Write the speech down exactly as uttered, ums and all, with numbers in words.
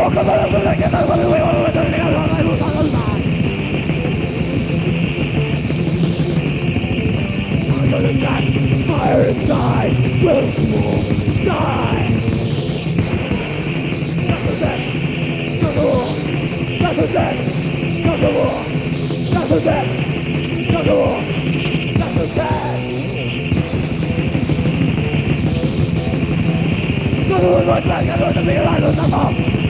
Fire inside will small die. That's a death. That's a war. That's a death. That's a war. That's a death. That's a war. That's a death. That's a war. That's a war. That's a war.